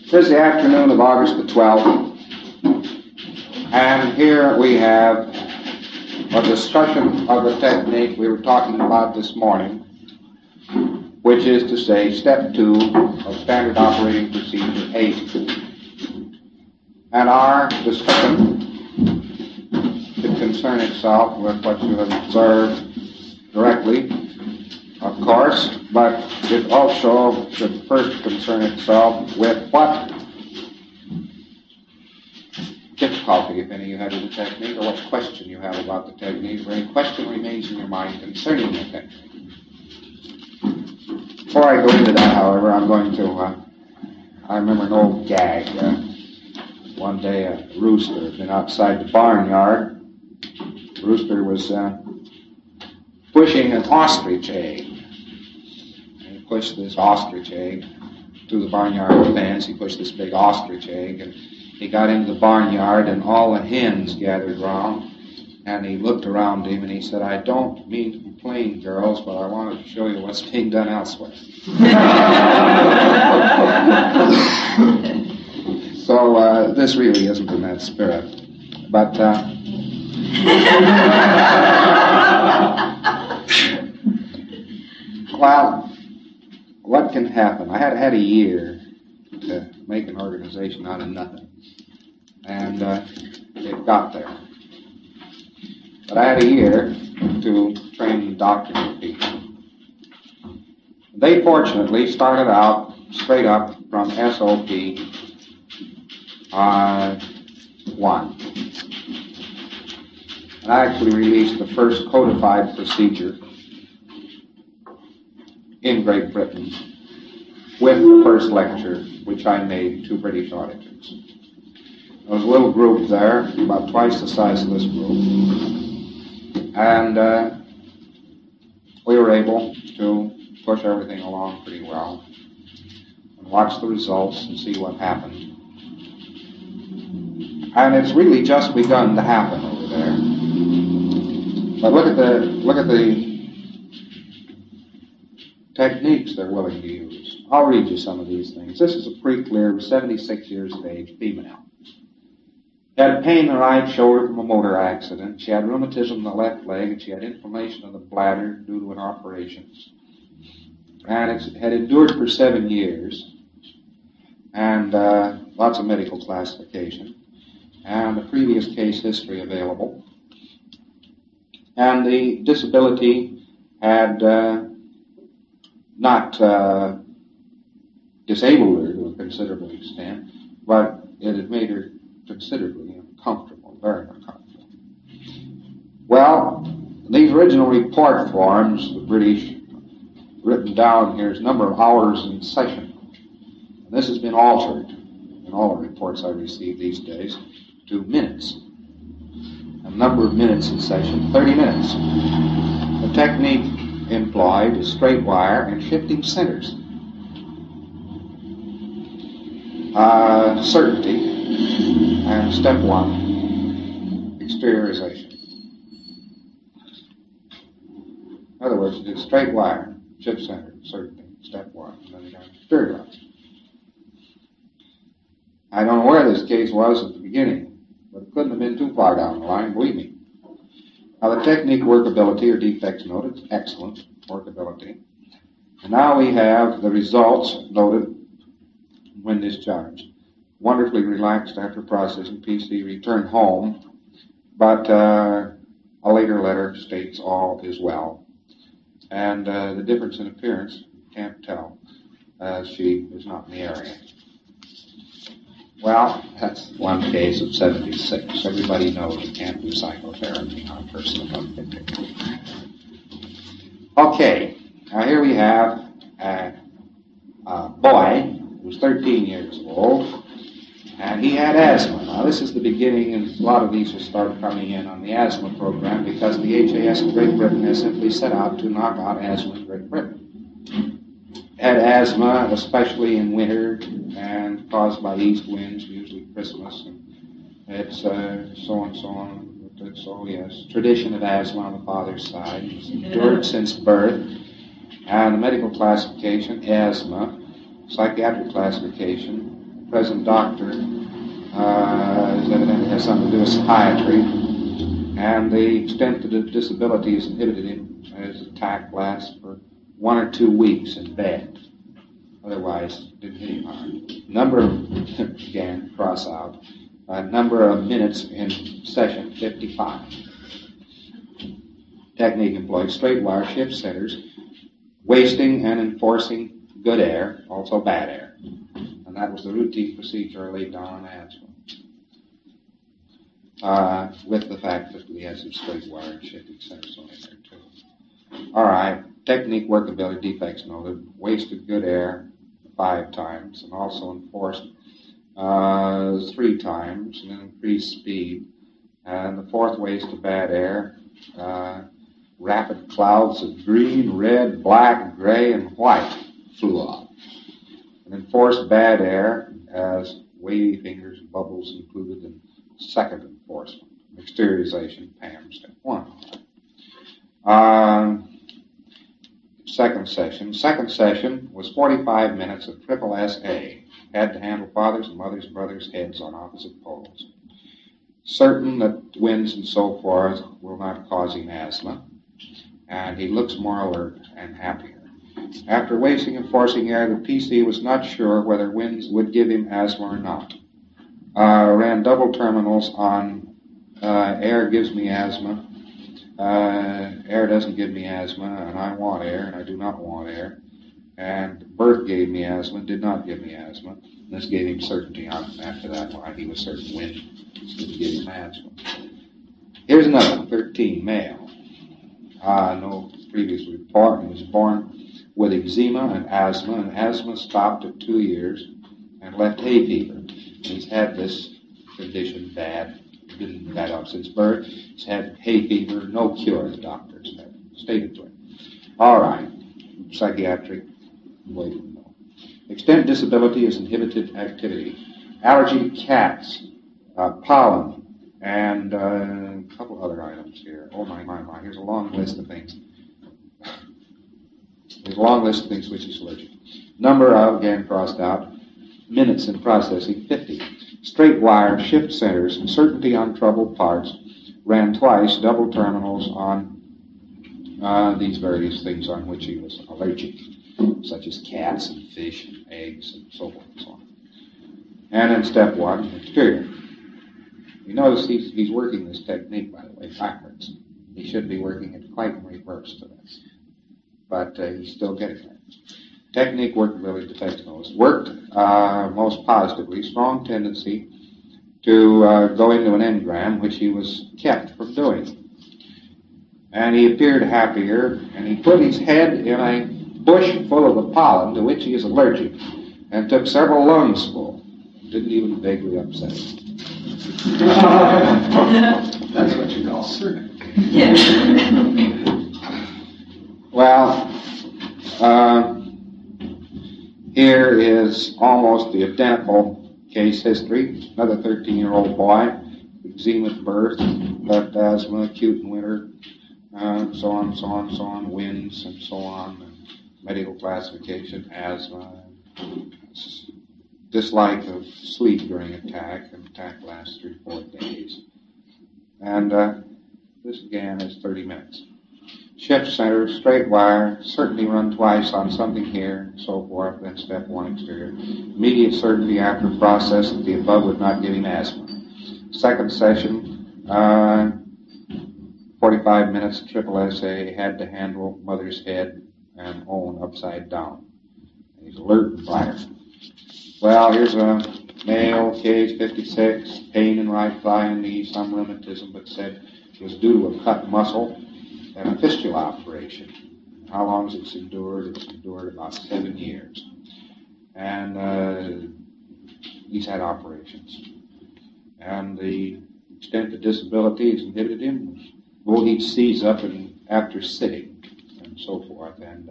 This the afternoon of August the 12th, and here we have a discussion of the technique we were talking about this morning, which is to say, Step 2 of Standard Operating Procedure 8. And our discussion should concern itself with what you have observed directly, of course, but it also should first concern itself with what difficulty, if any, you have with the technique, or what question you have about the technique, or any question remains in your mind concerning the technique. Before I go into that, however, I'm going to, I remember an old gag. One day a rooster had been outside the barnyard. The rooster was pushing an ostrich egg. And he pushed this ostrich egg through the barnyard fence. He pushed this big ostrich egg, and he got into the barnyard, and all the hens gathered round. And he looked around him, and he said, "I don't mean to complain, girls, but I wanted to show you what's being done elsewhere." So this really isn't in that spirit. But well, what can happen? I had a year to make an organization out of nothing, and it got there. But I had a year to train and indoctrinate people. They fortunately started out straight up from SOP 1. And I actually released the first codified procedure in Great Britain with the first lecture, which I made to British auditors. There was a little group there, about twice the size of this group, and we were able to push everything along pretty well and watch the results and see what happened. And it's really just begun to happen over there. But look at the techniques they're willing to use. I'll read you some of these things. This is a pretty clear 76 years of age female. She had pain in the right shoulder from a motor accident. She had rheumatism in the left leg, and she had inflammation of the bladder due to an operation. And it had endured for 7 years, and lots of medical classification, and a previous case history available. And the disability had not disabled her to a considerable extent, but it had made her considerably uncomfortable, very uncomfortable. Well, these original report forms, the British, written down here is number of hours in session. And this has been altered in all the reports I receive these days to minutes. A number of minutes in session, 30 minutes. The technique employed is straight wire and shifting centers. Certainty, and step 1, exteriorization. In other words, it's straight wire, shift center, certainty, step 1, and then you got to exteriorize. I don't know where this case was at the beginning, but it couldn't have been too far down the line, believe me. Now the technique workability or defects noted, excellent workability. And now we have the results noted when discharged. Wonderfully relaxed after processing. PC returned home, but a later letter states all is well. And the difference in appearance, can't tell. She is not in the area. Well, that's one case of 76. Everybody knows you can't do psychotherapy on a person above 50. Okay, now here we have a boy who was 13 years old, and he had asthma. Now this is the beginning, and a lot of these will start coming in on the asthma program because the HAS in Great Britain has simply set out to knock out asthma in Great Britain. Had asthma, especially in winter, and caused by east winds, usually Christmas, and it's so and so on. So yes, tradition of asthma on the father's side. It's endured since birth, and the medical classification, asthma, psychiatric classification, present doctor evidently has something to do with psychiatry, and the extent that the disability has inhibited him. His attack lasts for 1 or 2 weeks in bed. Otherwise, didn't hit him hard. Number of, again, cross out, number of minutes in session, 55. Technique employed straight wire shift centers, wasting and enforcing good air, also bad air. And that was the routine procedure I laid down on asthma. With the fact that we had some straight wire and shifting centers on there too. All right, technique workability defects noted, wasted good air 5 times, and also enforced 3 times, and then increased speed. And the 4th wasted bad air, rapid clouds of green, red, black, gray, and white flew off. And enforced bad air as wavy fingers and bubbles included in 2nd enforcement. Exteriorization, PAM, step 1. Second session was 45 minutes of triple SA. Had to handle fathers and mothers and brothers' heads on opposite poles. Certain that winds and so forth will not cause him asthma, and he looks more alert and happier. After wasting and forcing air, the PC was not sure whether winds would give him asthma or not. Ran double terminals on air gives me asthma, air doesn't give me asthma, and I want air, and I do not want air. And birth gave me asthma, did not give me asthma. And this gave him certainty after that why he was certain wind didn't give him asthma. Here's another one, 13, male. No previous report. He was born with eczema and asthma stopped at 2 years and left hay fever. He's had this condition been bad up since birth. He's had hay fever, no cure, the doctors have stated to him. All right, psychiatric, waiting no. Extent disability is inhibited activity. Allergy to cats, pollen, and a couple other items here. Oh my. Here's a long list of things. There's a long list of things which is allergic. Number of, again, crossed out, minutes in processing, 50. Straight wire, shift centers, uncertainty on troubled parts, ran twice, double terminals on these various things on which he was allergic, such as cats and fish and eggs and so forth and so on. And then step 1, exterior. You notice he's working this technique, by the way, backwards. He should be working it quite in reverse to this. But he's still getting there. Technique, workability, defects notice. Worked most positively, strong tendency to go into an engram, which he was kept from doing. And he appeared happier, and he put his head in a bush full of the pollen to which he is allergic, and took several lungs full. Didn't even vaguely upset him. That's what you call certain. Yeah. Well, here is almost the identical case history. Another 13-year-old boy, eczema at birth, left asthma, acute in winter, so on, winds, and so on, and medical classification, asthma, dislike of sleep during attack, and attack lasts 3 or 4 days. And this again is 30 minutes. Shift center, straight wire, certainty run twice on something here, and so forth, then step 1, exterior. Immediate certainty after process that the above would not give him asthma. Second session, 45 minutes, triple SA, had to handle mother's head and own upside down. He's alert and fire. Well, here's a male, age 56, pain in right thigh and knee, some rheumatism, but said it was due to a cut muscle and a fistula operation. How long has it endured? It's endured about 7 years. And he's had operations. And the extent of disability has inhibited him. Well, he'd seize up and after sitting and so forth, and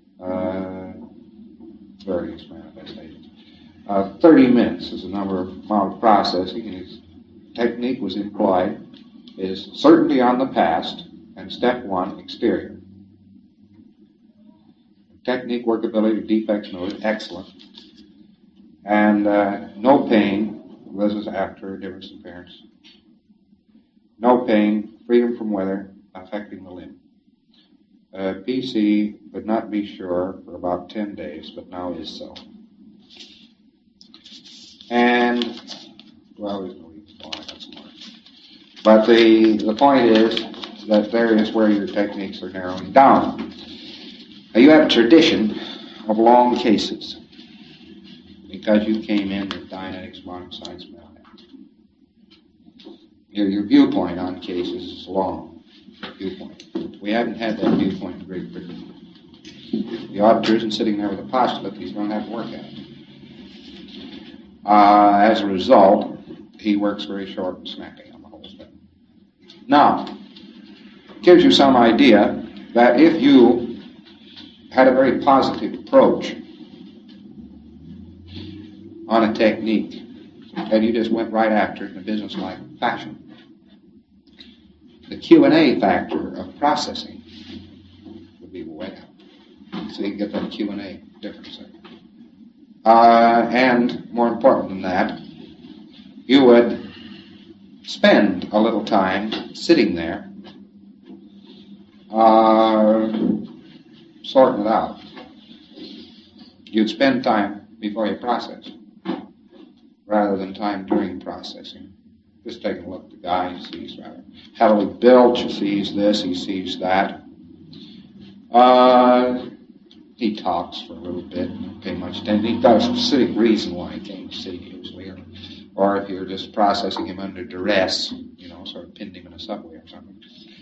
various manifestations. 30 minutes is the number of mild processing, and his technique was employed is certainty on the past, and step 1, exterior. Technique, workability, defects noted, excellent. And no pain. This is after a difference in appearance. No pain, freedom from weather affecting the limb. PC could not be sure for about 10 days, but now is so. And, well, there's no reason why, that's more. But the point is that there is where your techniques are narrowing down. Now, you have a tradition of long cases because you came in with Dianetics, modern science, mathematics. Your viewpoint on cases is long viewpoint. We haven't had that viewpoint in Great Britain. The auditor isn't sitting there with a postulate that he's going to have to work at. As a result, he works very short and snappy on the whole thing. Now, it gives you some idea that if you had a very positive approach on a technique and you just went right after it in a business-like fashion, the Q&A factor of processing would be way out. So you get that Q&A difference there. And more important than that, you would spend a little time sitting there sorting it out. You'd spend time before you process rather than time during processing. Just taking a look at the guy, he sees rather heavily built, he sees this, he sees that. He talks for a little bit, don't pay much attention. He's got a specific reason why he came to see you usually. Or if you're just processing him under duress, sort of pinned him in a subway or something.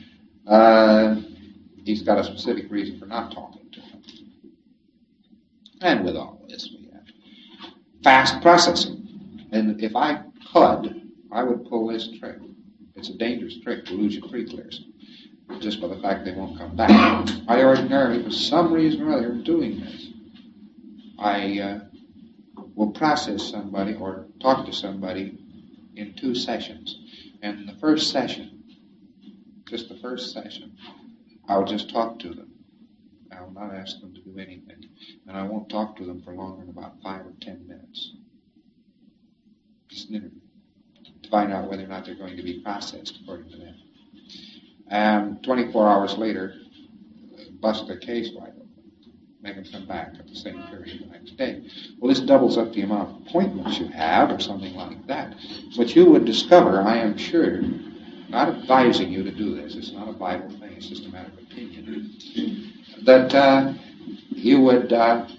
He's got a specific reason for not talking to him. And with all this, we have fast processing. And if I could, I would pull this trick. It's a dangerous trick to lose your pre-clears just by the fact they won't come back. I ordinarily, for some reason or other, am doing this. I will process somebody or talk to somebody in 2 sessions. And in the first session, just the first session, I'll just talk to them. I will not ask them to do anything. And I won't talk to them for longer than about 5 or 10 minutes. Just an interview. To find out whether or not they're going to be processed according to them. And 24 hours later, bust their case wide open. Make them come back at the same period the next day. Well, this doubles up the amount of appointments you have or something like that. But you would discover, I am sure, not advising you to do this, it's not a Bible thing, it's just a matter of opinion, that you would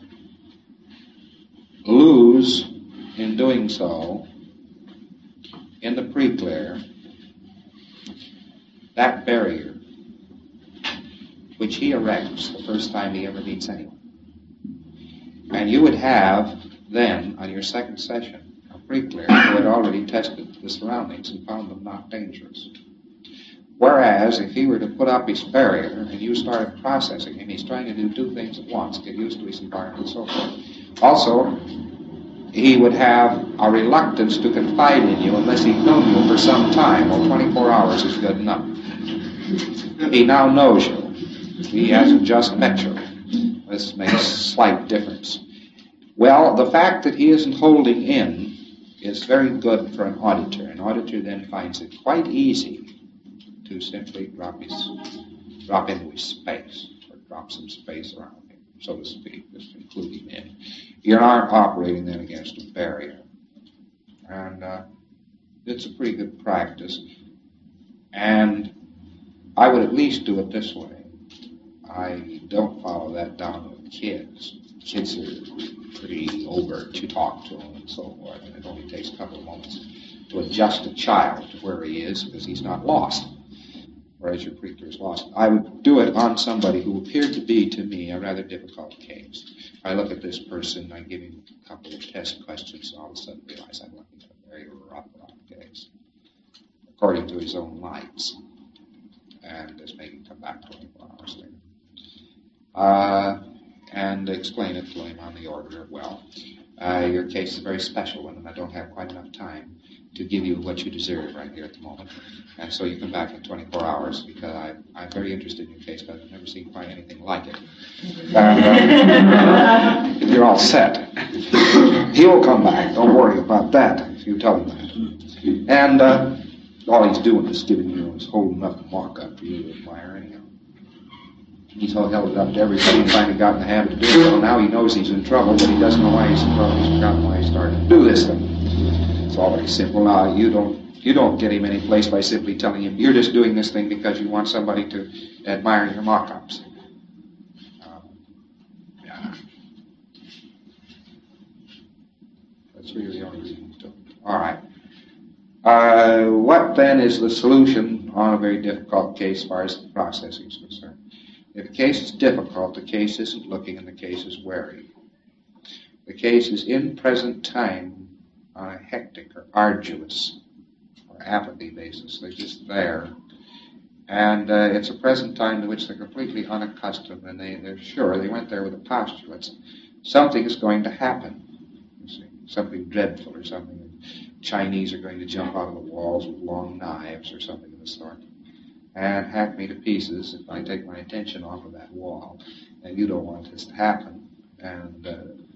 lose in doing so in the pre-clear that barrier which he erects the first time he ever meets anyone. And you would have then, on your second session, a pre-clear who had already tested the surroundings and found them not dangerous. Whereas, if he were to put up his barrier and you started processing him, he's trying to do 2 things at once, get used to his environment and so forth. Also, he would have a reluctance to confide in you unless he'd known you for some time. Well, 24 hours is good enough. He now knows you. He hasn't just met you. This makes a slight difference. Well, the fact that he isn't holding in is very good for an auditor. An auditor then finds it quite easy to simply drop into his space, or drop some space around him, so to speak, just include him in. You aren't operating then against a barrier. And it's a pretty good practice. And I would at least do it this way. I don't follow that down with kids. Kids are pretty overt. You talk to them and so forth, and it only takes a couple of moments to adjust a child to where he is because he's not lost, whereas your pre-clear is lost. I would do it on somebody who appeared to be, to me, a rather difficult case. I look at this person, I give him a couple of test questions, and all of a sudden realize I'm looking at a very rough case, according to his own lights, and just make him come back 24 hours later. And explain it to him on the order well. Your case is a very special one, and I don't have quite enough time to give you what you deserve right here at the moment. And so you come back in 24 hours, because I'm very interested in your case, but I've never seen quite anything like it. And you're all set. He'll come back. Don't worry about that, if you tell him that. And all he's doing is holding up the mark up for you to admire anyhow. He's all held it up to everybody and finally got in the habit of doing it. So now he knows he's in trouble, but he doesn't know why he's in trouble. He's forgotten why he started to do this thing. It's all very simple. Now, you don't get him any place by simply telling him you're just doing this thing because you want somebody to admire your mock-ups. Yeah. That's really the only reason he's doing it. All right. What then is the solution on a very difficult case as far as the processing is concerned? If a case is difficult, the case isn't looking and the case is wary. The case is in present time on a hectic or arduous or apathy basis. They're just there. And it's a present time to which they're completely unaccustomed, and they're sure they went there with the postulates. Something is going to happen. You see, something dreadful or something. Chinese are going to jump out of the walls with long knives or something of the sort and hack me to pieces if I take my attention off of that wall. And you don't want this to happen. And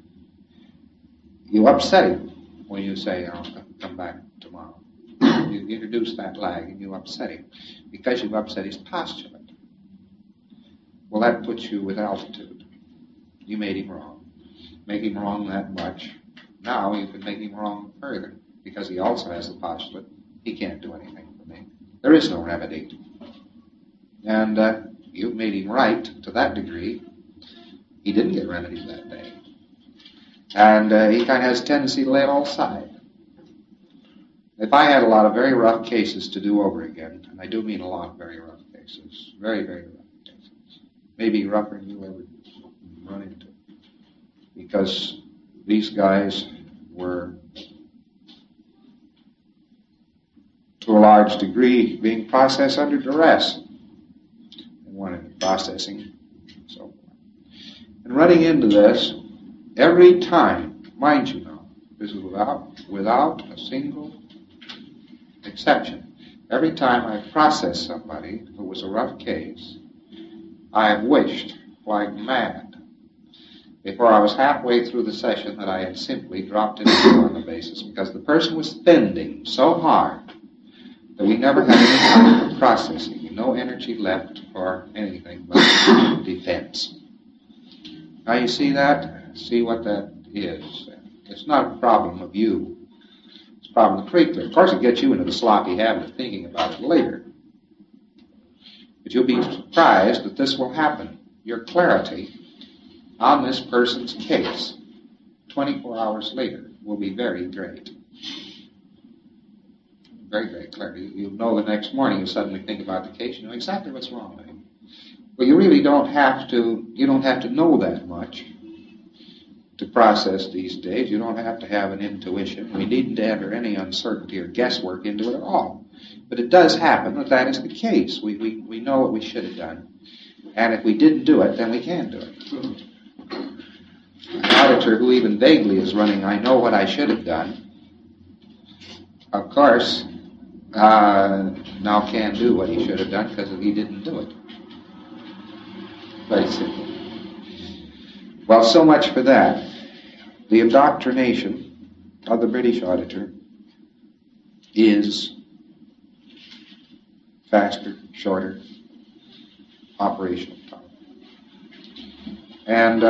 you upset him when you say, I'll come back tomorrow. You introduce that lag and you upset him because you've upset his postulate. Well, that puts you with altitude. You made him wrong. Make him wrong that much. Now you can make him wrong further because he also has the postulate. He can't do anything for me. There is no remedy. And you've made him right to that degree. He didn't get remedied that day. And he kind of has a tendency to lay it all aside. If I had a lot of very rough cases to do over again, and I do mean a lot of very rough cases, very, very rough cases, maybe rougher than you ever run into, because these guys were, to a large degree, being processed under duress. They wanted processing and so forth. And running into this, every time, mind you now, this is without a single exception. Every time I processed somebody who was a rough case, I have wished like mad before I was halfway through the session that I had simply dropped it on the basis, because the person was bending so hard that we never had any time for processing, no energy left for anything but defense. Now you see that? See what that is. It's not a problem of you. It's a problem of the treatment. Of course, it gets you into the sloppy habit of thinking about it later. But you'll be surprised that this will happen. Your clarity on this person's case 24 hours later will be very great. Very, very clarity. You'll know the next morning you suddenly think about the case, you know exactly what's wrong with him. But you really don't have to know that much to process these days. You don't have to have an intuition. We needn't enter any uncertainty or guesswork into it at all. But it does happen that is the case. We know what we should have done. And if we didn't do it, then we can do it. An auditor who even vaguely is running, I know what I should have done, of course, now can't do what he should have done because he didn't do it. Very simple. Well, so much for that. The indoctrination of the British auditor is faster, shorter, operational time. And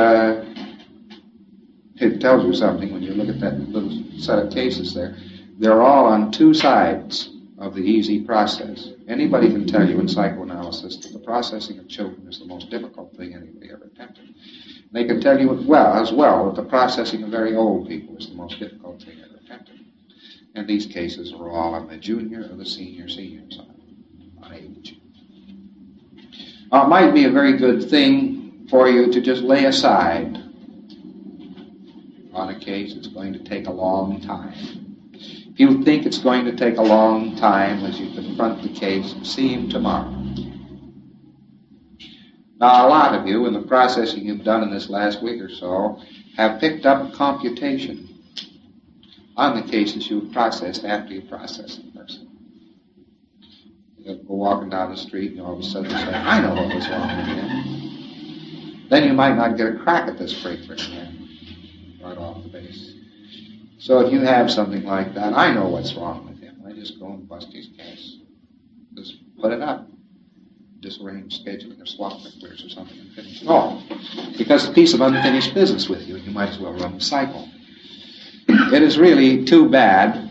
it tells you something when you look at that little set of cases there. They're all on two sides of the easy process. Anybody can tell you in psychoanalysis that the processing of children is the most difficult thing anybody ever attempted. They can tell you as well that the processing of very old people is the most difficult thing ever attempted. And these cases are all on the junior or the senior side on age. It might be a very good thing for you to just lay aside on a case that's going to take a long time. If you think it's going to take a long time as you confront the case, see him tomorrow. Now, a lot of you, in the processing you've done in this last week or so, have picked up computation on the cases you've processed after you process the person. You'll go walking down the street and all of a sudden say, I know what was wrong with him. Then you might not get a crack at this breaker again, right off the base. So if you have something like that, I know what's wrong with him. I just go and bust his case. Just put it up. Disarrange scheduling or swap breakers or something and finish it off. Because it's a piece of unfinished business with you, and you might as well run the cycle. It is really too bad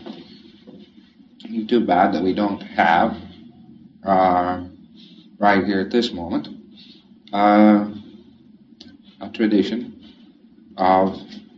that we don't have, right here at this moment, a tradition of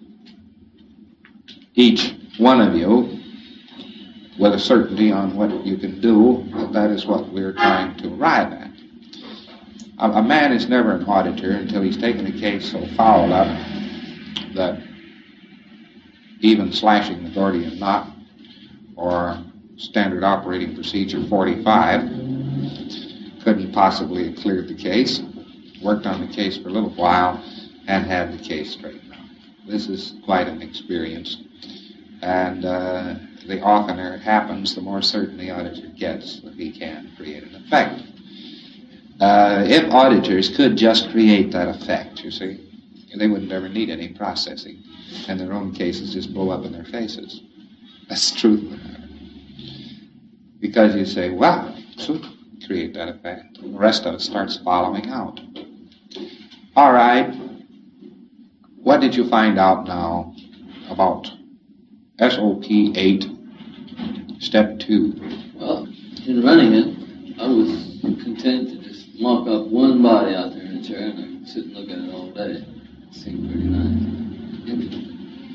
each one of you with a certainty on what you can do. That is what we're trying to arrive at. A man is never an auditor until he's taken a case so fouled up that even slashing the Gordian knot or standard operating procedure 45 couldn't possibly have cleared the case. Worked on the case for a little while and had the case straightened out. This is quite an experience. And the oftener it happens, the more certain the auditor gets that he can create an effect. If auditors could just create that effect, you see, they wouldn't ever need any processing, and their own cases just blow up in their faces. That's the truth of the matter. Because you say, well, so create that effect. The rest of it starts following out. All right, what did you find out now about SOP 8, Step 2? Well, in running it, I was content to just mock up one body out there in a chair and I could sit and look at it all day. It seemed pretty nice.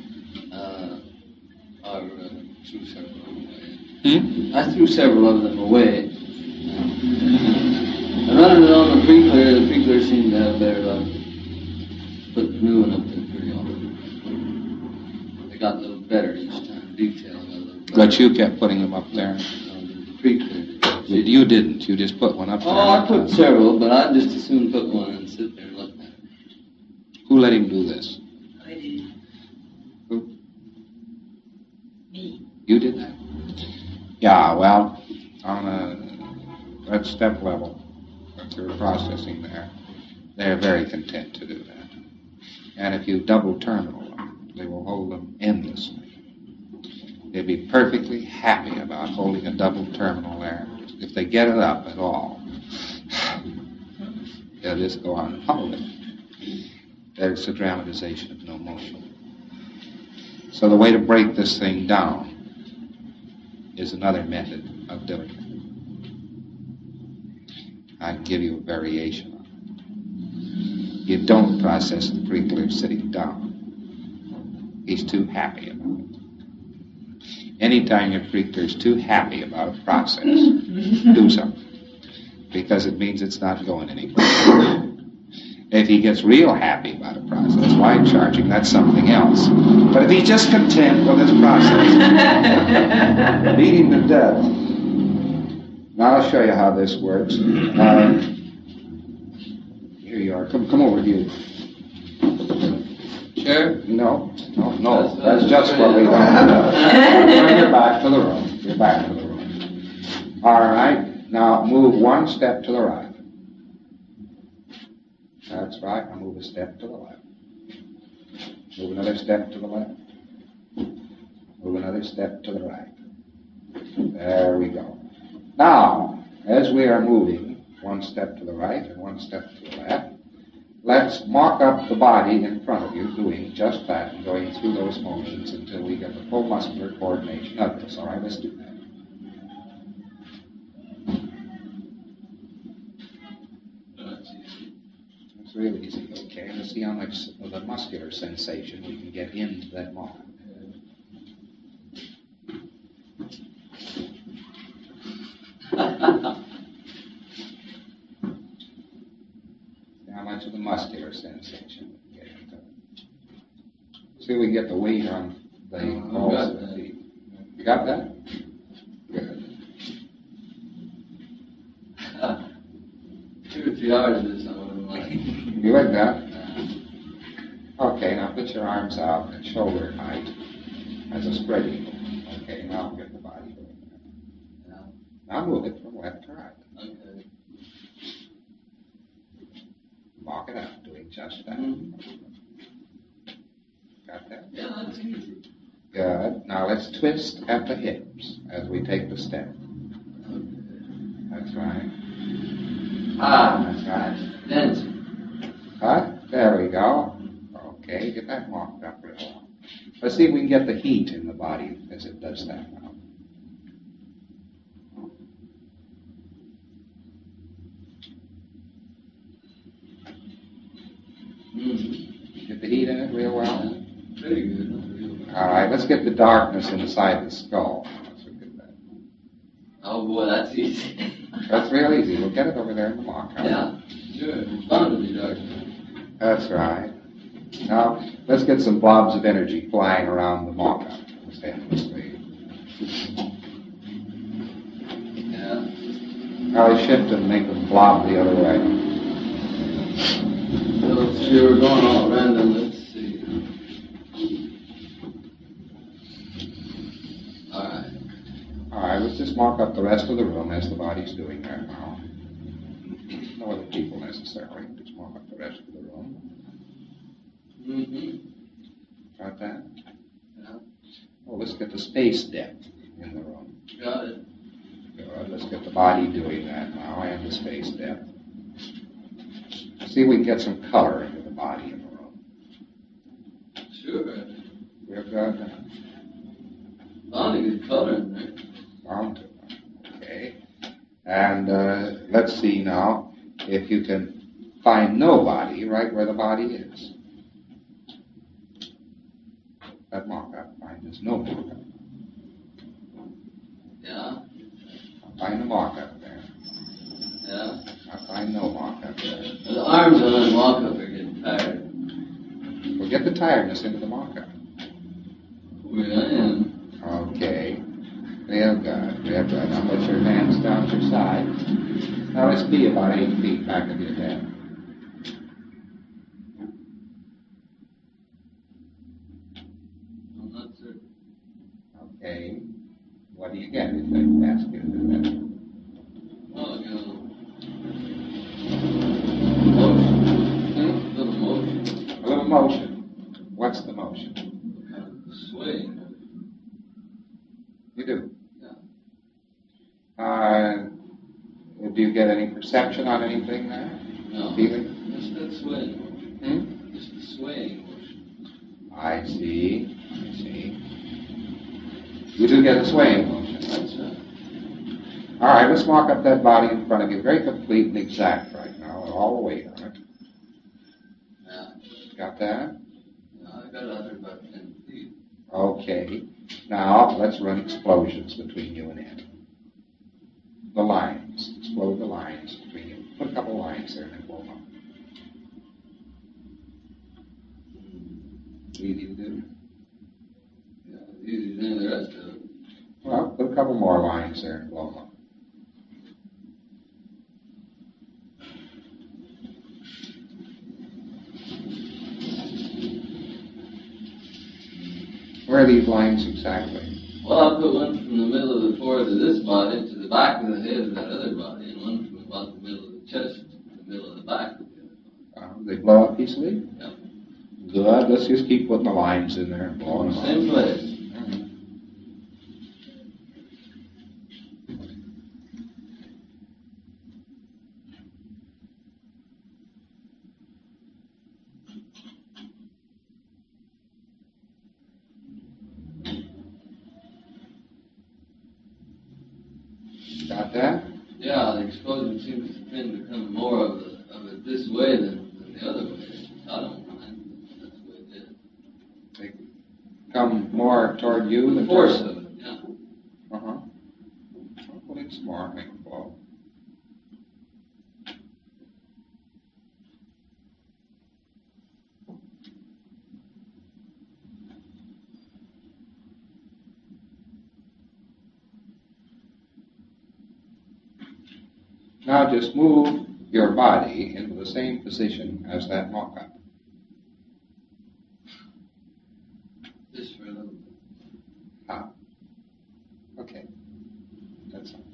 I threw several of them away. And running it on the pre-clear seemed to have better luck. Put the new one up there pretty often. They got a little better each time, detailing a little better. But you kept putting them up there. The pre-clear. You didn't. You just put one up there. Oh, I put several, but I'd just as soon put one and sit there and look at it. Who let him do this? I did. Who? Me. You did that? Yeah, well, on that step level that they're processing there, they're very content to do that. And if you double terminal them, they will hold them endlessly. They'd be perfectly happy about holding a double terminal there. If they get it up at all, they'll just go on and hold it. There's the dramatization of no motion. So the way to break this thing down is another method of doing it. I can give you a variation on it. You don't process the pre-clear sitting down. He's too happy about it. Anytime your pre-clear is too happy about a process, do something. Because it means it's not going anywhere. If he gets real happy about a process, line charging, that's something else. But if he's just content with his process, beat him to death. Now I'll show you how this works. Here you are. Come over here. Chair? No. That's just what we want. You're back to the room. You're back to the room. All right. Now move one step to the right. That's right. Now move a step to the left. Move another step to the left. Move another step to the right. There we go. Now, as we are moving one step to the right and one step to the left, let's mock up the body in front of you, doing just that and going through those motions until we get the full muscular coordination of this. All right, let's do that. It's really easy, okay? Let's see how much of the muscular sensation we can get into that moment. How much of the muscular sensation we can get into it. See if we can get the weight on the balls of the feet. You got that? Good. 2 or 3 hours of this, I would have liked. You like that? Okay, now put put your arms out at shoulder height as a spread eagle. Okay, now get the body doing that. Yeah. Now move it from left to right. Okay. Walk it out, doing just that. Got that? Yeah, that's easy. Good. Now let's twist at the hips as we take the step. That's right. That's right. Dancing. There we go. Okay, get that walked up real well. Let's see if we can get the heat in the body as it does that now. Get the heat in it real well. Pretty good. All right, let's get the darkness inside the skull. Let's look at that. Oh boy, that's easy. That's real easy. We'll get it over there in the mock. Yeah, sure. It's bound to be dark. That's right. Now, let's get some blobs of energy flying around the mock-up. Stand this way. Yeah. Now let's shift and make them blob the other way. So we're going all random. Let's see. Alright. All right, let's just mark up the rest of the room as the body's doing that now. No other people necessarily. Just mark up the rest of the room. Got that? Yeah. Well, let's get the space depth in the room. Got it. Good. Let's get the body doing that now and the space depth. See if we can get some color into the body in the room. Sure. We're good. Found a good color in there. Found it. Okay. And let's see now if you can find no body right where the body is. That mock-up. Find there's no mock-up. Yeah. Find the mock-up there. Yeah. I find no mock-up there. The arms on that walk-up are getting tired. We'll get the tiredness into the mock-up. Where I am. Okay. Real good. Real good. Now put your hands down to your side. Now let's be about 8 feet back of your head. I'm not certain. Okay. What do you get if they ask you to do that? Oh, you know. Motion. A little motion. A little motion. What's the motion? Swing. You do. Yeah. Do you get any perception on anything there? No. Feeling? Just that swing. Just the swaying motion. I see. You do get a swaying motion. That's right. All right, let's mock up that body in front of you. Very complete and exact right now, with all the weight on it. Yeah. Got that? No, I got it under about 10 feet. Okay. Now, let's run explosions between you and him. The lines. Explode the lines between you. Put a couple lines there and then blow them up. Easy to do. Yeah, it's easy to do the rest of it. Well, put a couple more lines there and blow them up. Where are these lines exactly? Well, I put one from the middle of the forehead of this body to the back of the head of that other body, and one from about the middle of the chest to the middle of the back of the other body. They blow up easily? Yep. Good. Let's just keep putting the lines in there and blowing them up. Same place. Got that? Yeah, the explosion seems to tend to come more of it this way than the other way. I don't mind. That's the way it is. They come more toward you The than force toward... of it, yeah. Uh-huh. I'll put in some more, make it blow. Now just move your body into the same position as that mock-up. Okay. That's all.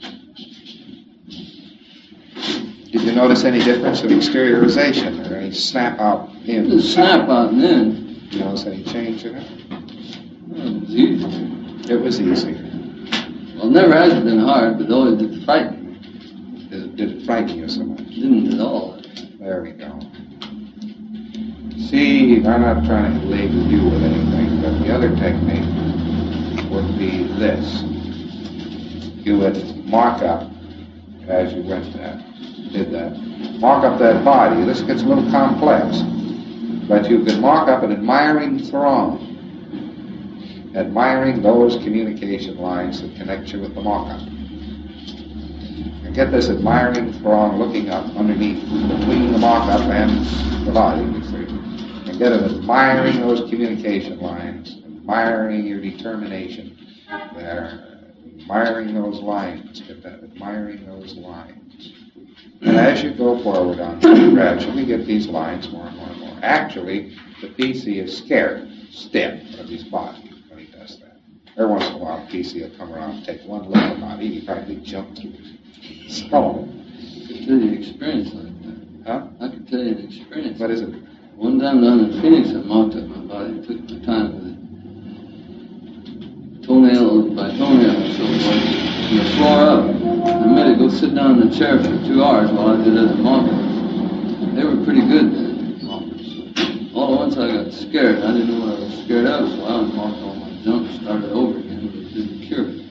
Did you notice any difference in exteriorization or any snap out in? The snap out and in. Did you notice any change in it? Well, it was easy. It was easy. Well, never has it been hard, but always did frighten me. Did it frighten you so much? Didn't at all. There we go. See, I'm not trying to label you with anything, but the other technique would be this. You would mark up as you did that. Mark up that body. This gets a little complex, but you could mark up an admiring throng, admiring those communication lines that connect you with the markup. And get this admiring throng looking up underneath, between the markup and the body, you see. And get it admiring those communication lines, admiring your determination there, admiring those lines, get that, admiring those lines. And as you go forward on gradually get these lines more and more and more. Actually, the PC is scared, stiff of his body when he does that. Every once in a while, the PC will come around and take one look at the body, he practically jump through his skull. I could tell you an experience like that. Huh? I could tell you an experience. What is it? One time down in Phoenix, I marked up my body, took my time with it. Toenail by toenail and so forth. From the floor up. I made it go sit down in the chair for 2 hours while I did other markers. They were pretty good markers. All at once I got scared. I didn't know what I was scared of, so I unmarked all my junk and started over again, but it didn't cure it.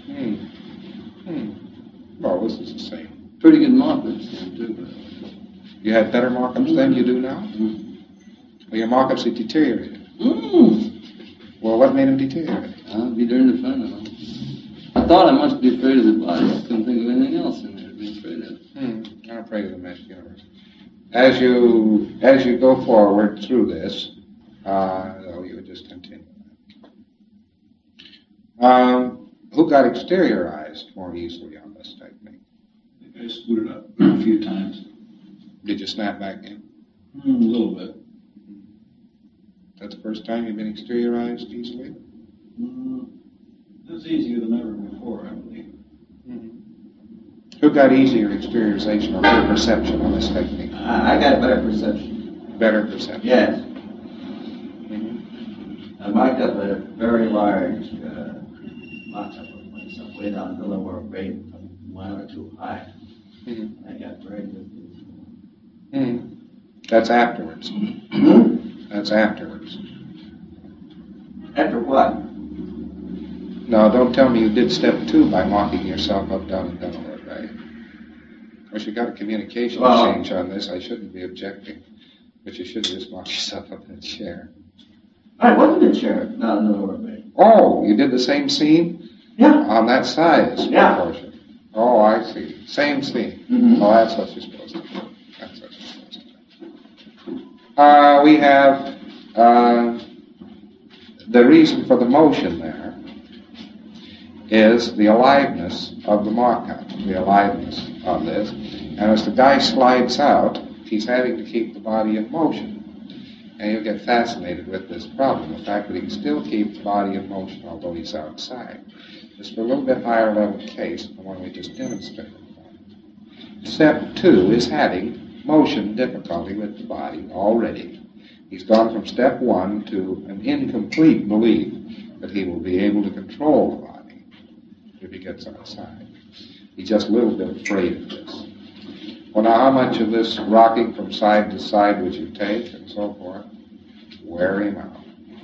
Well, this is the same. Pretty good markers then, too. You had better markups than you do now? Mm. Well, your markups had deteriorated. Mm. Well, what made them deteriorate? I'll be darned if I know. I thought I must be afraid of the body. I couldn't think of anything else in there to be afraid of. I'm afraid of the magic universe. As you go forward through this, you would just continue. Who got exteriorized more easily on this technique? I scooted up a few times. Did you snap back in? A little bit. That's the first time you've been exteriorized easily? That's easier than ever before, I believe. Who got easier exteriorization or better perception on this technique? I got better perception. Better perception? Yes. I marked up a very large markup of myself way down in the lower grade, a mile or two high. I got very good. That's afterwards. That's afterwards. After what? No, don't tell me you did step 2 by marking yourself up, down, and downward, right? Of course, you got a communication change on this. I shouldn't be objecting, but you should just mark yourself up in a chair. I was in a chair, not in the lower grade. Oh, you did the same scene? Yeah. On that size Yeah. proportion. Oh, I see. Same scene. Oh, that's what you're supposed to do. That's what you're supposed to do. We have the reason for the motion there is the aliveness of the markup, the aliveness of this. And as the guy slides out, he's having to keep the body in motion. And you'll get fascinated with this problem, the fact that he can still keep the body in motion although he's outside. It's for a little bit higher level case than the one we just demonstrated. Step 2 is having motion difficulty with the body already. He's gone from step 1 to an incomplete belief that he will be able to control the body if he gets outside. He's just a little bit afraid of this. Well, now, how much of this rocking from side to side would you take and so forth? Wear him out.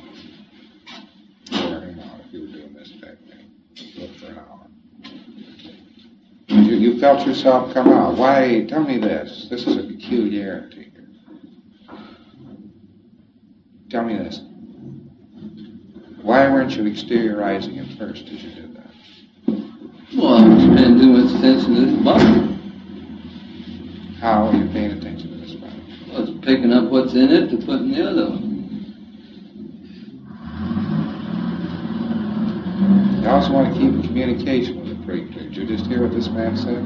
Wear him out if you were doing this technique. Do it for an hour. You felt yourself come out. Why? Tell me this. This is a peculiarity here. Tell me this. Why weren't you exteriorizing at first as you did that? Well, I was paying too much attention to this body. How are you paying attention to this body? I was picking up what's in it to put in the other one. You also want to keep in communication with the preacher. Did you just hear what this man said?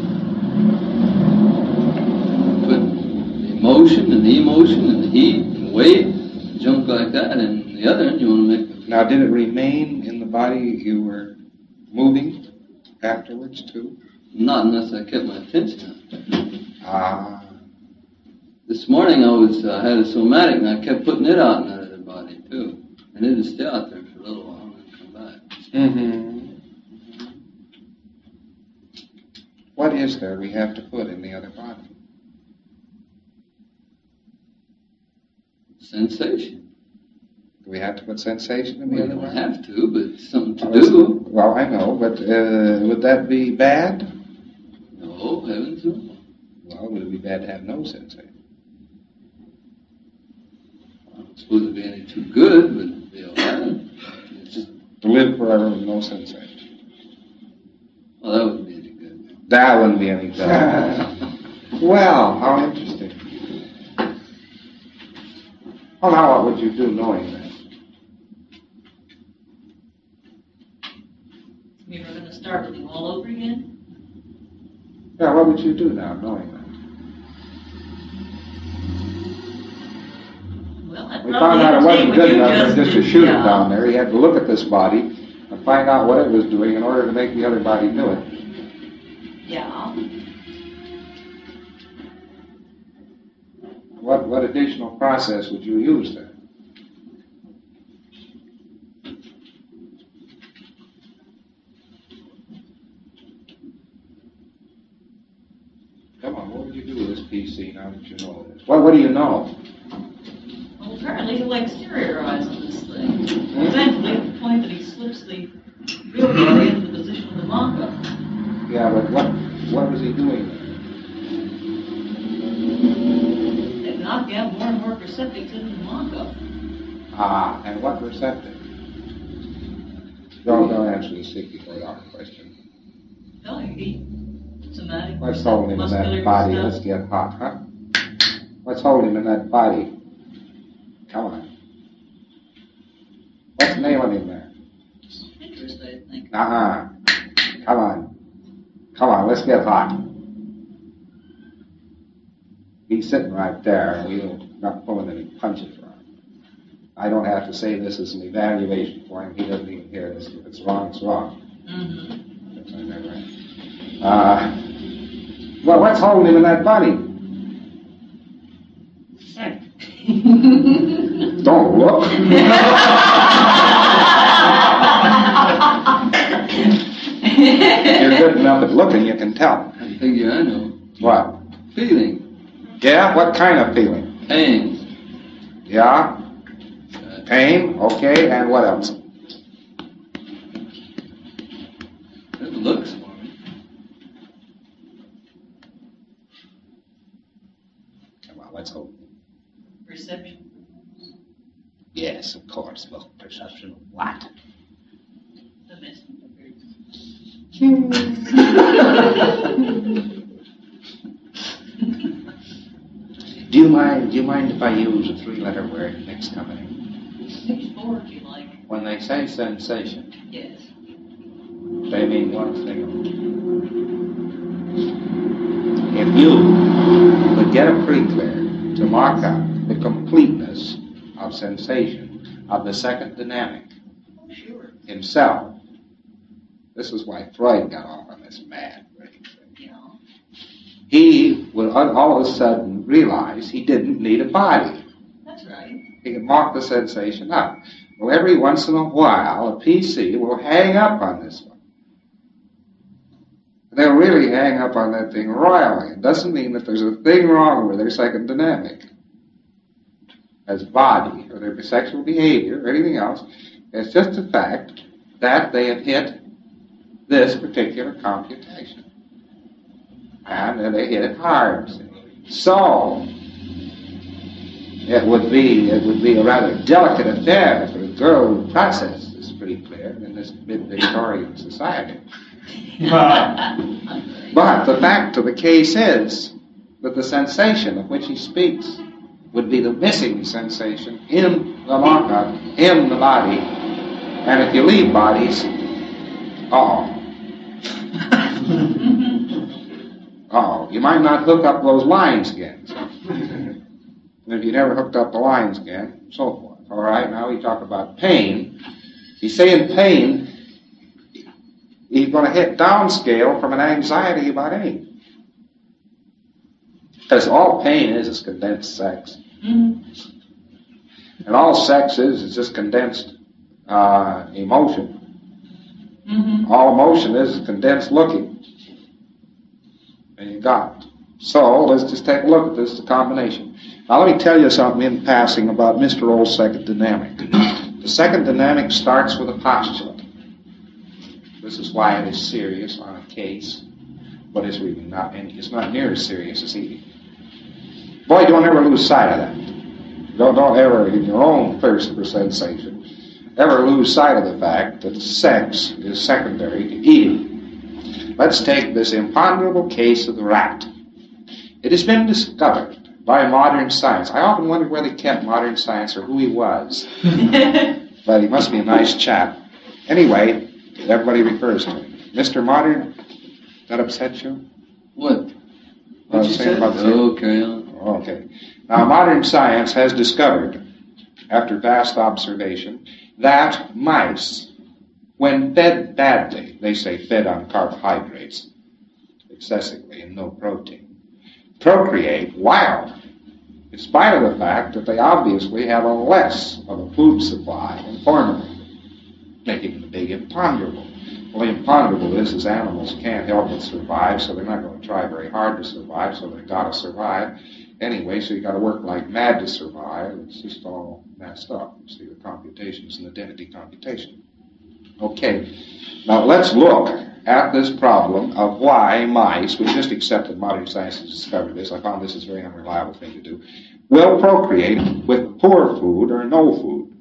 Put the emotion and the emotion and the heat and weight and junk like that, and the other end you want to make. Now, did it remain in the body you were moving afterwards too? Not unless I kept my attention on it. Ah, This morning I had a somatic and I kept putting it out in that other body too. And it would stay out there for a little while and then come back. What is there we have to put in the other body? Sensation. Do we have to put sensation in We the other don't body? have to, but it's something to do. Well, I know, but would that be bad? No, heavens no. Well, would it be bad to have no sensation? I don't suppose it'd be any too good, but it'd be alright. It's just, To live forever with no sensation. well, that wouldn't be any good. That wouldn't be any good. Well, how interesting. Well, now what would you do knowing that? We were going to start living all over again? Yeah, what would you do now knowing that? Well, I'd We found out it probably wasn't say good what you enough just to shoot it yeah. down there. He had to look at this body and find out what it was doing in order to make the other body do it. Yeah. What additional process would you use then? Come on, what would you do with this PC now that you know this? What do you know? Well, apparently he'll exteriorize on this thing. Eventually, at the point that he slips the real body into the position of the mock-up. Yeah, but what was he doing there? They knock out more and more perceptics into the mock-up. Ah, and what receptive? Don't answer the $60 question. No, he somatic. Let's hold him in that body. stuff. Let's get hot, huh? Let's hold him in that body. Come on. Let's nail him in there. Interest, I think. Uh-uh. Come on. Come on, let's get hot. He's sitting right there, and we're not pulling any punches for him. I don't have to say this is an evaluation for him. He doesn't even hear this. If it's wrong, it's wrong. Mm-hmm. That's right. Well, let's hold him in that body. Don't look. You're good enough at looking, you can tell. I figure I know. What? Feeling. Yeah? What kind of feeling? Pain. Yeah? Pain? Okay, and what else? It looks for me. Come on, let's hope. Perception. Yes, of course. Well, perception of what? The message. Do you mind if I use a three-letter word next company? Which board do you like? When they say sensation, Yes. they mean one thing. If you would get a pre-clear to mark out the completeness of sensation of the second dynamic Oh, sure. himself, this is why Freud got off on this mad thing. Yeah. He would all of a sudden realize he didn't need a body. That's right. He could mark the sensation up. Well, every once in a while, a PC will hang up on this one. They'll really hang up on that thing royally. It doesn't mean that there's a thing wrong with their second dynamic as body or their sexual behavior or anything else. It's just the fact that they have hit this particular computation. And they hit it hard. So, it would be a rather delicate affair for a girl who processes this pretty clear in this mid-Victorian society. But the fact of the case is that the sensation of which he speaks would be the missing sensation in the lockup, in the body. And if you leave bodies, you might not hook up those lines again. And if you never hooked up the lines again, so forth. All right, now we talk about pain. He's saying pain, he's going to hit downscale from an anxiety about anything. Because all pain is condensed sex. And all sex is just condensed emotion. All emotion is condensed looking. And you got it. So let's just take a look at this combination. Now let me tell you something in passing about Mr. Old's second dynamic. The second dynamic starts with a postulate. This is why it is serious on a case, but it's really not. It's not near as serious as eating. Boy, don't ever lose sight of that. Don't ever, in your own thirst for sensation, ever lose sight of the fact that sex is secondary to eating. Let's take this imponderable case of the rat. It has been discovered by modern science. I often wondered where they kept modern science or who he was. But he must be a nice chap. Anyway, everybody refers to him. Mr. Modern, that upset you? What? I was saying about the... Oh, carry on. Okay. Now, modern science has discovered, after vast observation, that mice, when fed badly, they say fed on carbohydrates excessively and no protein, procreate wild, in spite of the fact that they obviously have a less of a food supply than formerly, making the big imponderable. Well, the imponderable is animals can't help but survive, so they're not going to try very hard to survive, so they've got to survive. Anyway, so you got to work like mad to survive. It's just all messed up. See, the computation is an identity computation. Okay, now let's look at this problem of why mice, we just accepted modern science has discovered this, I found this is a very unreliable thing to do, will procreate with poor food or no food.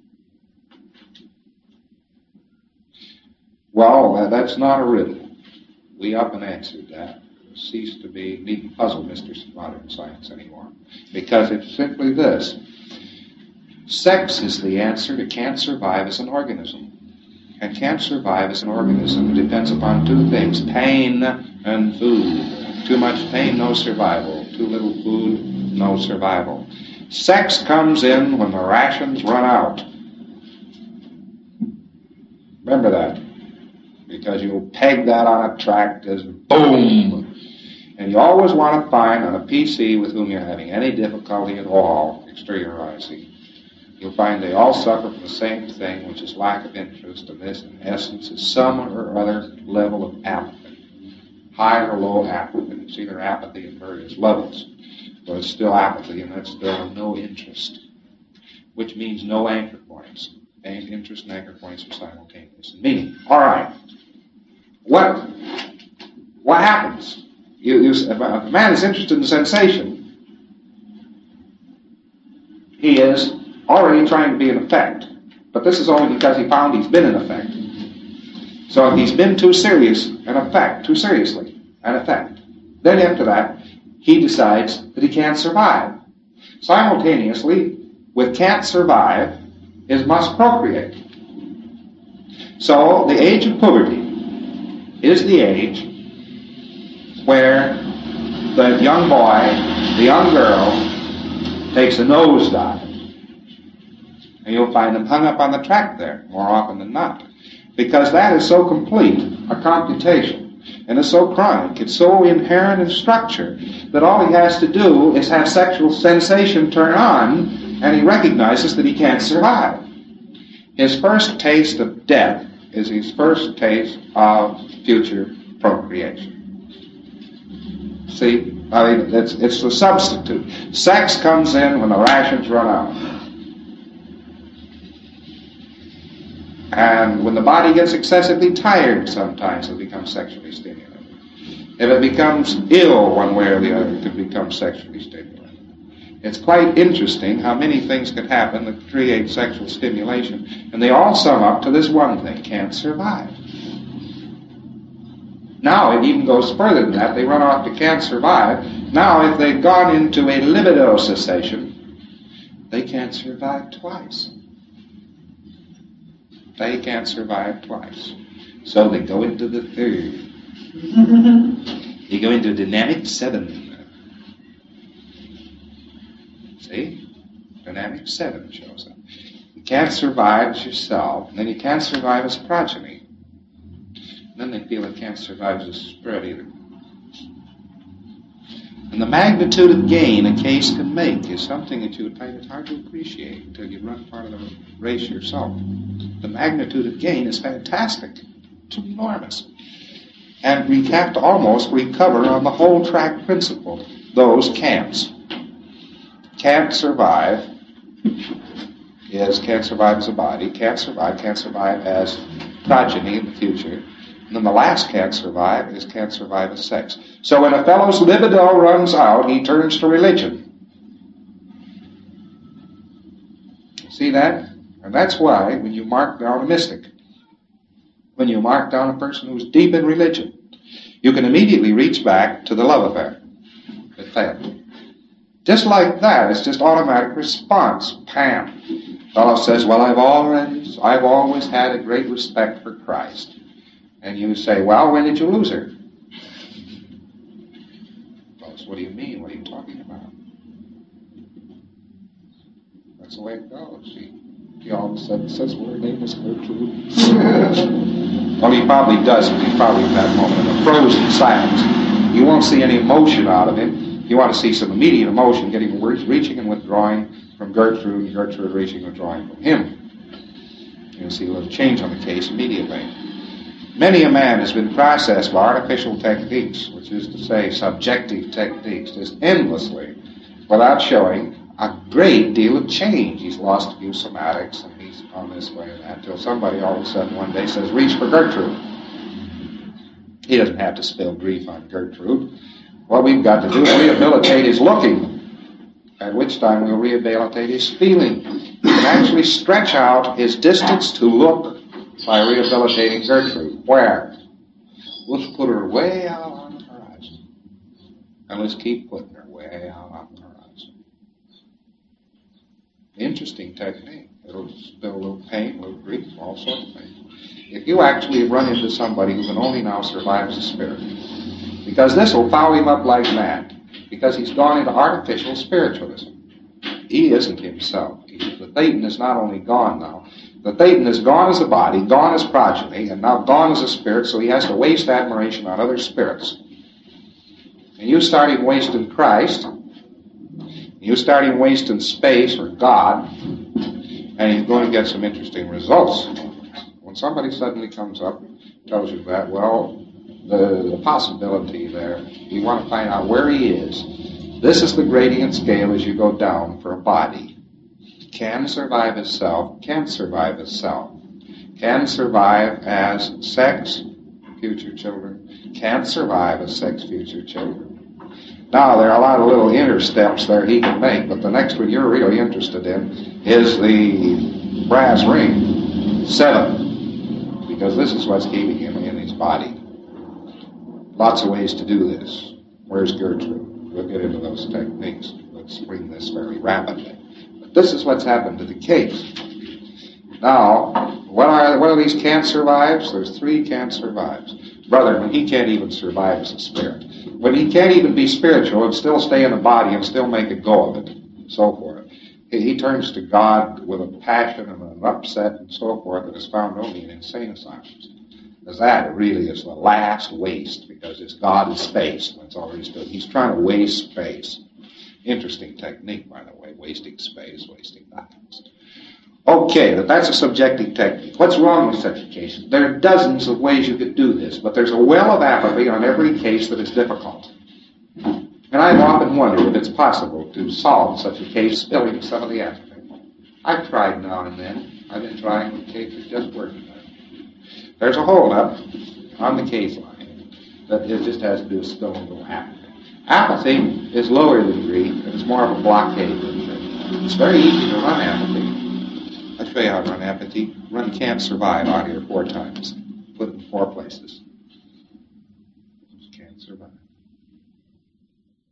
Well, that's not a riddle. We up and answered that. Cease to be, needn't puzzle Mr. Modern Science anymore. Because it's simply this. Sex is the answer to can't survive as an organism. And can't survive as an organism depends upon two things, pain and food. Too much pain, no survival. Too little food, no survival. Sex comes in when the rations run out. Remember that. Because you'll peg that on a tract as boom. And you always want to find on a PC with whom you're having any difficulty at all exteriorizing. You'll find they all suffer from the same thing, which is lack of interest, and this, in essence, is some or other level of apathy. High or low apathy. It's either apathy at various levels, but it's still apathy, and that's still no interest, which means no anchor points. And interest and anchor points are simultaneous in meaning. All right. What happens? If a man is interested in sensation, he is already trying to be in effect. But this is only because he found he's been in effect. So if he's been too serious an effect, too seriously an effect, then after that, he decides that he can't survive. Simultaneously, with can't survive, is must procreate. So the age of puberty is the age where the young boy, the young girl, takes a nosedive. And you'll find them hung up on the track there, more often than not. Because that is so complete a computation, and it's so chronic, it's so inherent in structure, that all he has to do is have sexual sensation turn on, and he recognizes that he can't survive. His first taste of death is his first taste of future procreation. See? I mean, it's the substitute. Sex comes in when the rations run out. And when the body gets excessively tired, sometimes it becomes sexually stimulated. If it becomes ill one way or the other, it can become sexually stimulated. It's quite interesting how many things could happen that create sexual stimulation, and they all sum up to this one thing: can't survive. Now it even goes further than that. They run off to can't survive. Now if they've gone into a libido cessation, they can't survive twice. They can't survive twice. So they go into the third. They go into dynamic 7. See? Dynamic 7 shows up. You can't survive as yourself, and then you can't survive as progeny. then they feel they can't survive as a spirit either. And the magnitude of gain a case can make is something that you would find it hard to appreciate until you run part of the race yourself. The magnitude of gain is fantastic. It's enormous. And we have to almost recover on the whole track principle. Those can'ts. Can't survive can't survive as a body, can't survive as progeny in the future. And then the last can't survive as sex. So when a fellow's libido runs out, he turns to religion. See that? And that's why when you mark down a mystic, when you mark down a person who's deep in religion, you can immediately reach back to the love affair that failed. Just like that, it's just automatic response. Pam. Fellow says, well, I've always had a great respect for Christ. And you say, well, when did you lose her? Well, what do you mean? What are you talking about? That's the way it goes. He all of a sudden says, well, her name is Gertrude. Well, he probably doesn't. He's probably at that moment in a frozen silence. You won't see any emotion out of him. You want to see some immediate emotion, getting words, reaching and withdrawing from Gertrude, and Gertrude reaching and withdrawing from him. You'll see a little change on the case immediately. Many a man has been processed by artificial techniques, which is to say subjective techniques, just endlessly, without showing a great deal of change. He's lost a few somatics, and he's on this way and that, until somebody all of a sudden one day says, reach for Gertrude. He doesn't have to spill grief on Gertrude. What we've got to do is rehabilitate his looking, at which time we'll rehabilitate his feeling. We can actually stretch out his distance to look by rehabilitating Gertrude. Where? Let's put her way out on the horizon. And let's keep putting her way out on the horizon. Interesting technique. It'll spill a little pain, a little grief, all sorts of things. If you actually run into somebody who can only now survive as a spirit, because this will foul him up like mad, because he's gone into artificial spiritualism. He isn't himself. The Thetan is not only gone now, the Thetan is gone as a body, gone as progeny, and now gone as a spirit, so he has to waste admiration on other spirits. And you start him wasting Christ, you start him wasting space or God, and he's going to get some interesting results. When somebody suddenly comes up and tells you that, well, the possibility there, you want to find out where he is. This is the gradient scale as you go down for a body. Can survive as self, can't survive as self. Can survive as sex, future children. Can't survive as sex, future children. Now, there are a lot of little inner steps there he can make, but the next one you're really interested in is the brass ring, 7, because this is what's keeping him in his body. Lots of ways to do this. Where's Gertrude? We'll get into those techniques. Let's bring this very rapidly. But this is what's happened to the case. Now, what are these can't survives? There's 3 can't survives. Brother, when he can't even survive as a spirit, when he can't even be spiritual and still stay in the body and still make a go of it, and so forth, he turns to God with a passion and an upset and so forth that is found only in insane asylums. Because that really is the last waste, because it's God is space. That's all he's doing. He's trying to waste space. Interesting technique, by the way, wasting space, wasting atoms. Okay, that's a subjective technique. What's wrong with such a case? There are dozens of ways you could do this, but there's a well of apathy on every case that is difficult. And I've often wondered if it's possible to solve such a case spilling some of the apathy. I've tried now and then. I've been trying with cases just working. There's a hold-up on the case line that it just has to do with spilling a little apathy. Apathy is lower than grief, and it's more of a blockade than grief. It's very easy to run apathy. I'll show you how to run apathy. Run can't survive out here 4 times. Put it in 4 places.